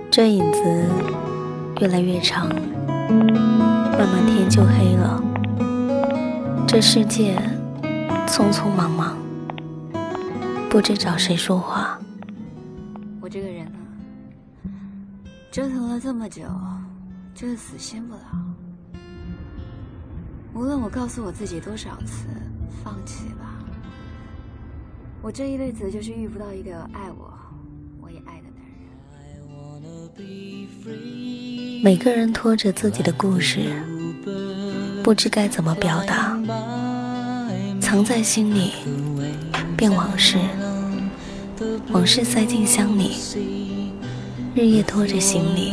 这影子越来越长，慢慢天就黑了。这世界匆匆忙忙，不知找谁说话。 我这个人呢，折腾了这么久，就是死心不了。无论我告诉我自己多少次放弃吧，我这一辈子就是遇不到一个爱我也爱的男人。 每个人拖着自己的故事，不知该怎么表达，藏在心里变往事，往事塞进箱里，日夜拖着行李。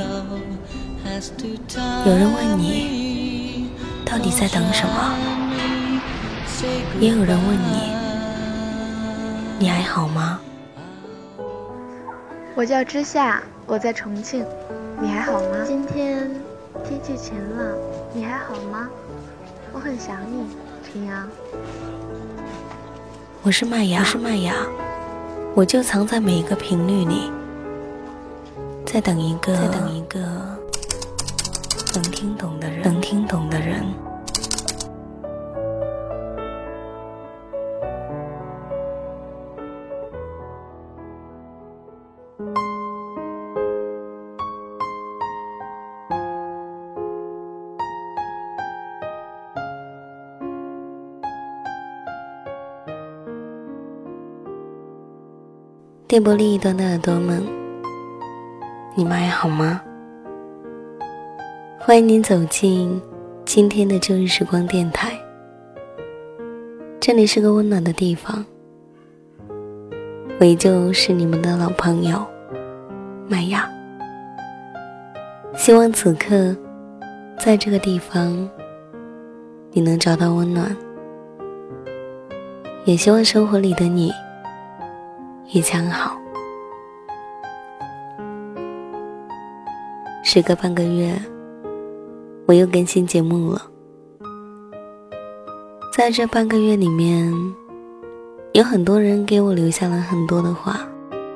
有人问你到底在等什么，也有人问你还好吗？ 我叫之夏，我在重庆，你还好吗？今天天气晴朗，你还好吗？我很想你，晨阳。 我是麦芽，我就藏在每一个频率里，在等一个能听懂的人。电波另一端的耳朵们，你们还好吗？欢迎您走进今天的旧日时光电台，这里是个温暖的地方，我依旧是你们的老朋友麦芽。希望此刻在这个地方你能找到温暖，也希望生活里的你一切安好。时隔半个月，我又更新节目了。在这半个月里面，有很多人给我留下了很多的话。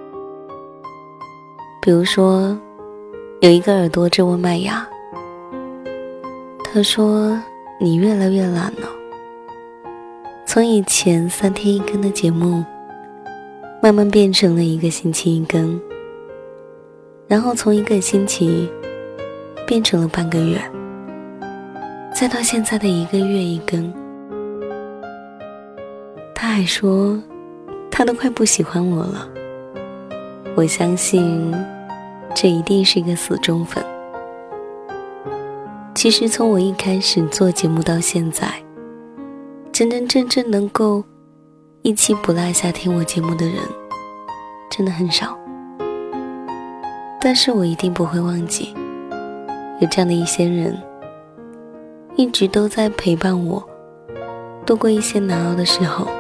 比如说，有一个耳朵质问麦芽，他说你越来越懒了，从以前3天1更的节目慢慢变成了1个星期1更，然后从1个星期变成了半个月，再到现在的1个月1更。他还说他都快不喜欢我了，我相信这一定是一个死忠粉。其实从我一开始做节目到现在，真正能够一期不落下听我节目的人真的很少，但是我一定不会忘记有这样的一些人一直都在陪伴我度过一些难熬的时候。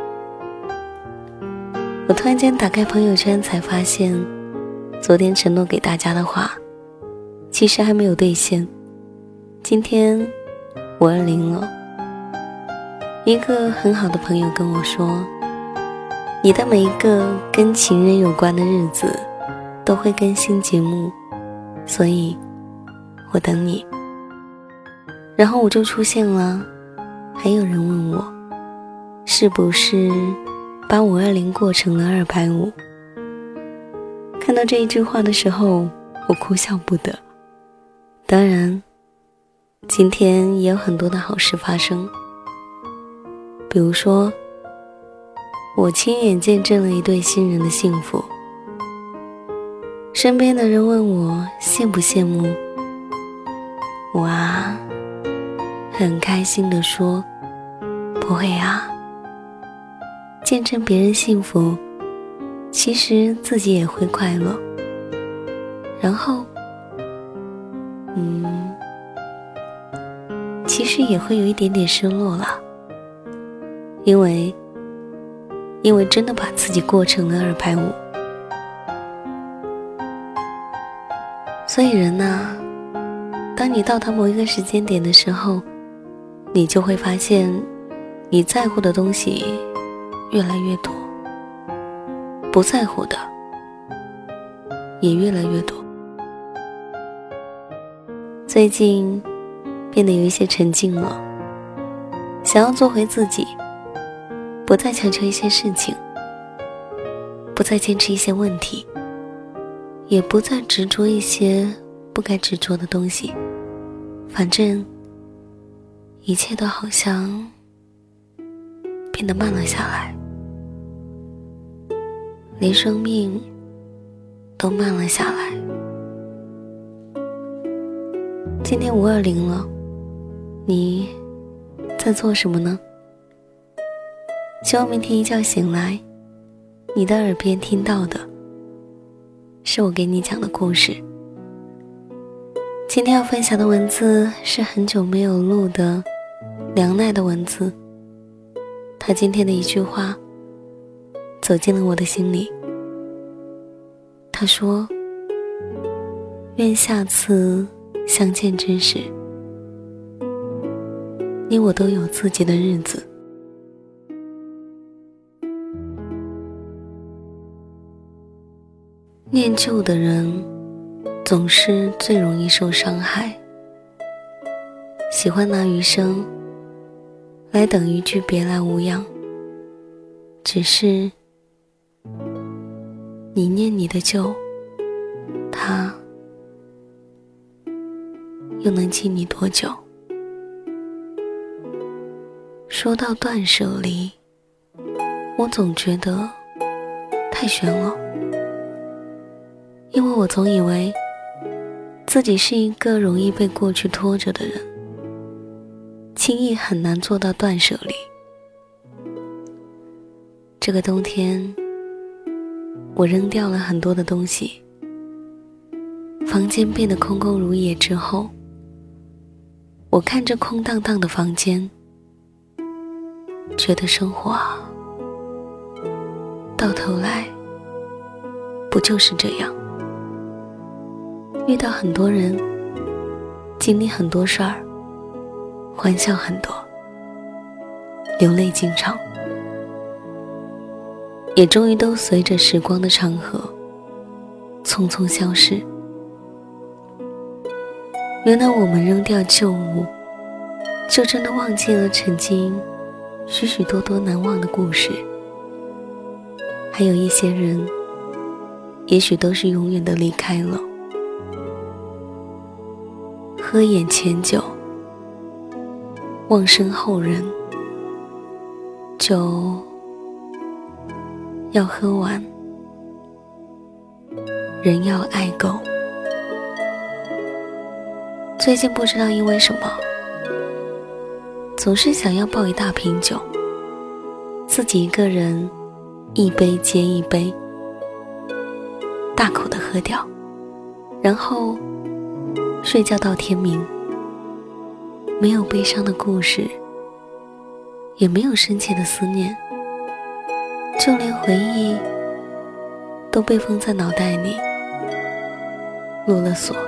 我突然间打开朋友圈才发现，昨天承诺给大家的话其实还没有兑现。今天520了，一个很好的朋友跟我说，你的每一个跟情人有关的日子都会更新节目，所以我等你。然后我就出现了，还有人问我是不是把520过成了250。看到这一句话的时候，我哭笑不得。当然今天也有很多的好事发生，比如说我亲眼见证了一对新人的幸福。身边的人问我羡不羡慕，我很开心地说不会啊，见证别人幸福，其实自己也会快乐。然后其实也会有一点点失落了，因为真的把自己过成了250。所以人啊，当你到达某一个时间点的时候，你就会发现你在乎的东西越来越多，不在乎的也越来越多。 最近变得有一些沉静了，想要做回自己，不再强求一些事情，不再坚持一些问题，也不再执着一些不该执着的东西，反正一切都好像变得慢了下来，连生命都慢了下来。今天520了，你在做什么呢？希望明天一觉醒来，你的耳边听到的是我给你讲的故事。今天要分享的文字是很久没有录的梁奈的文字，他今天的一句话走进了我的心里。他说，愿下次相见之时，你我都有自己的日子。念旧的人总是最容易受伤害，喜欢拿余生来等一句别来无恙，只是你念你的旧，他又能记你多久？说到断舍离，我总觉得太悬了，因为我总以为自己是一个容易被过去拖着的人，轻易很难做到断舍离。这个冬天，我扔掉了很多的东西，房间变得空空如也之后，我看着空荡荡的房间，觉得生活啊，到头来不就是这样，遇到很多人，经历很多事儿，欢笑很多，流泪经常，也终于都随着时光的长河匆匆消逝。原来我们扔掉旧物，就真的忘记了曾经许许多多难忘的故事，还有一些人也许都是永远的离开了。喝眼前酒，忘身后人，酒要喝完，人要爱够。最近不知道因为什么，总是想要抱一大瓶酒，自己一个人一杯接一杯，大口的喝掉，然后睡觉到天明。没有悲伤的故事，也没有深切的思念，就连回忆都被封在脑袋里，落了锁，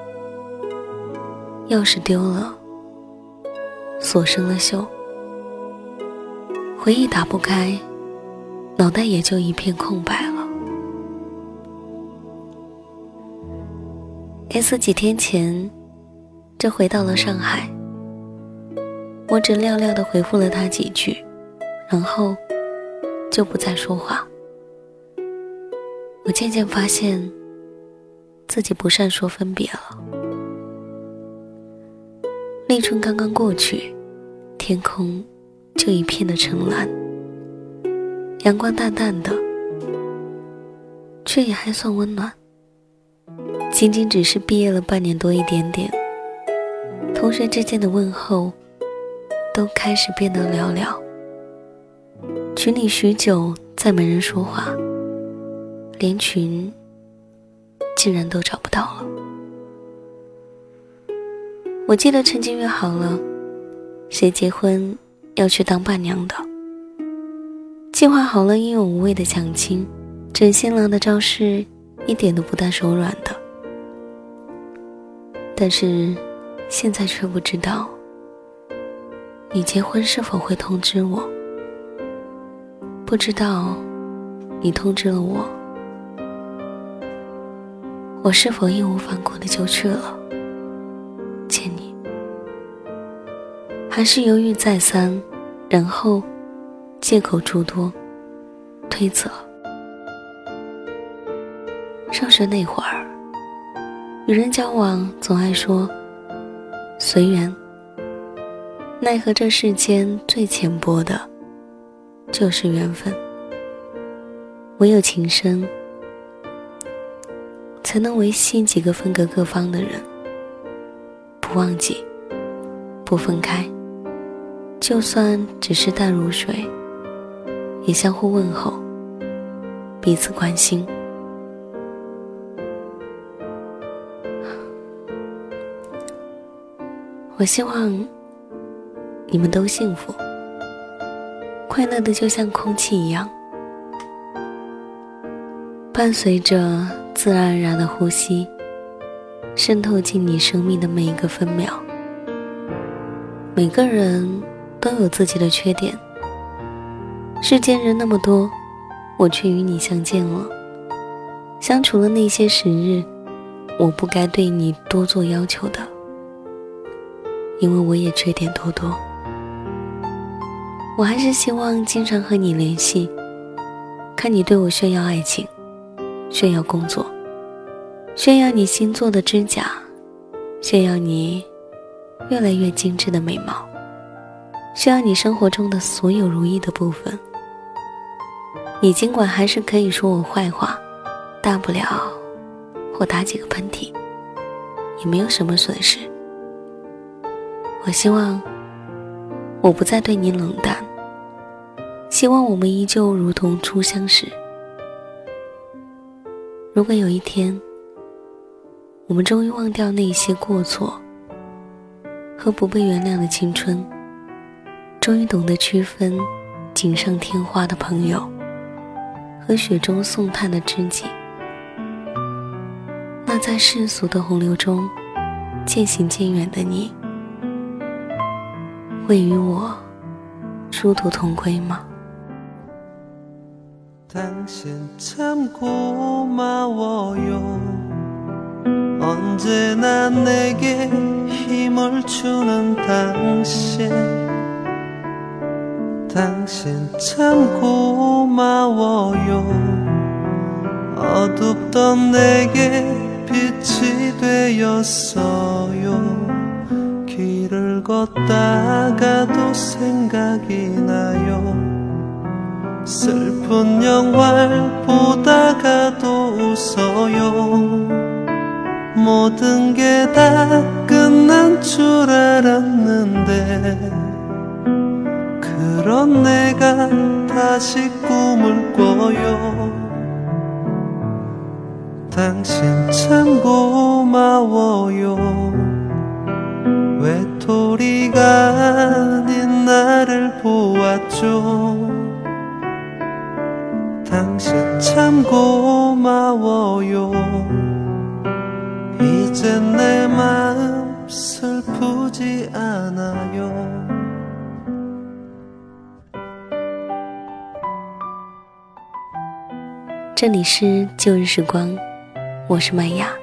钥匙丢了，锁生了锈，回忆打不开，脑袋也就一片空白了。S 几天前就回到了上海，我只寥寥地回复了他几句，然后就不再说话。我渐渐发现自己不善说分别了。立春刚刚过去，天空就一片的澄蓝，阳光淡淡的，却也还算温暖。仅仅只是毕业了半年多一点点，同学之间的问候都开始变得寥寥，群里许久再没人说话，连群竟然都找不到了。我记得曾经约好了谁结婚要去当伴娘的，计划好了英勇无畏的相亲，整新郎的招式一点都不带手软的，但是现在却不知道你结婚是否会通知我，不知道你通知了我，我是否义无反顾的就去了， 还是犹豫再三，然后借口诸多，推责。上学那会儿，与人交往总爱说随缘，奈何这世间最浅薄的就是缘分，唯有情深才能维系几个分隔各方的人，不忘记，不分开，就算只是淡如水，也相互问候，彼此关心。我希望你们都幸福，快乐的就像空气一样，伴随着自然而然的呼吸，渗透进你生命的每一个分秒。每个人都有自己的缺点，世间人那么多，我却与你相见了。相处了那些时日，我不该对你多做要求的，因为我也缺点多多。我还是希望经常和你联系，看你对我炫耀爱情，炫耀工作，炫耀你新做的指甲，炫耀你越来越精致的美貌，炫耀你生活中的所有如意的部分。你尽管还是可以说我坏话，大不了我打几个喷嚏，也没有什么损失。我希望我不再对你冷淡，希望我们依旧如同初相识。如果有一天我们终于忘掉那些过错和不被原谅的青春，终于懂得区分锦上添花的朋友和雪中送炭的知己，那在世俗的洪流中渐行渐远的你，会与我殊途同归吗？ 당신 참 고마워요. 언제나 내게 힘을 주는 당신. 당신 참 고마워요. 어둡던 내게 빛이 되었어요. 길을 걷다가도 생각이 나요. 슬픈 영화를 보다가도 웃어요. 모든 게 다 끝난 줄 알았는데 그런 내가 다시 꿈을 꿔요. 당신 참 고마워요. 외톨이가 아닌 나를 보았죠. 당신 참 고마워요. 이젠 내 마음 슬프지 않아요. 这里是旧日时光，我是麦雅。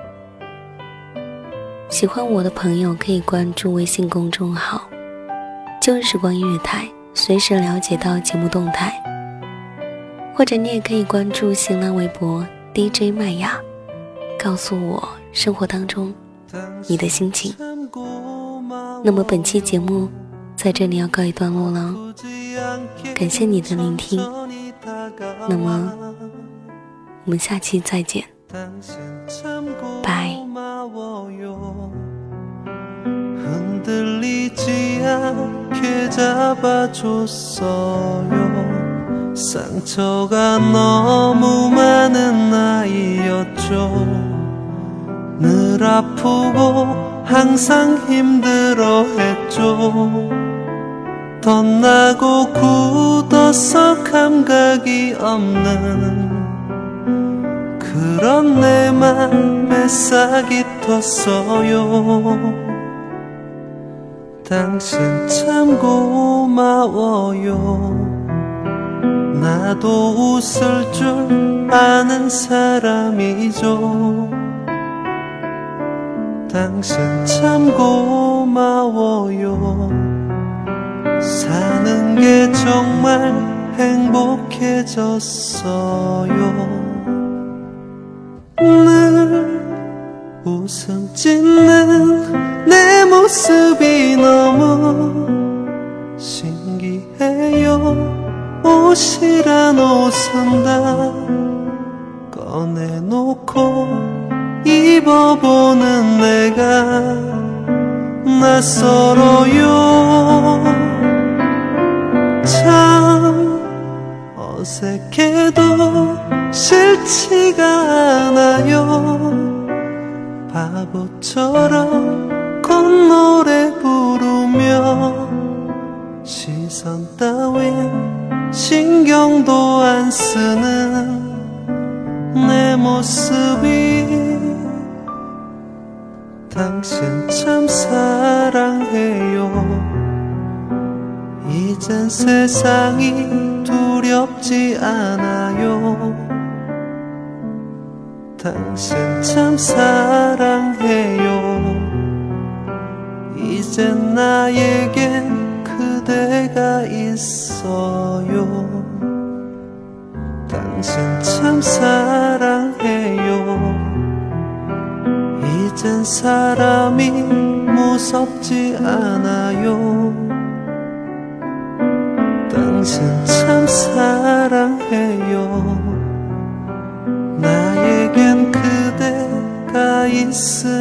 喜欢我的朋友可以关注微信公众号旧日时光音乐台，随时了解到节目动态，或者你也可以关注新浪微博 DJ 麦雅，告诉我生活当中你的心情。那么本期节目在这里要告一段落了，感谢你的聆听，那么我们下期再见，拜。 흔들리지 않게 잡아줬어요. 상처가 너무 많은 나이였죠. 늘 아프고 항상 힘들어했죠. 덧나고 굳어서 감각이 없는 그런 내 맘에 싹이 텄어요. 당신 참 고마워요. 나도 웃을 줄 아는 사람이죠. 당신 참 고마워요. 사는 게 정말 행복해졌어요. 늘 웃음 짓는 내 모습이 너무 신기해요. 옷이란 옷은 다 꺼내놓고 입어보는 내가 낯설어요. 참 어색해도 싫지가 않아요. 바보처럼 콧노래 부르며 시선 따윈 신경도 안 쓰는 내 모습이 당신 참 사랑해요. 이젠 세상이 두렵지 않아요. 당신 참 사랑해요. 이젠 나에겐 그대가 있어요. 당신 참 사랑해요. 이젠 사람이 무섭지 않아요. 당신 참 사랑해요. 나에겐 그대가 있으니까요.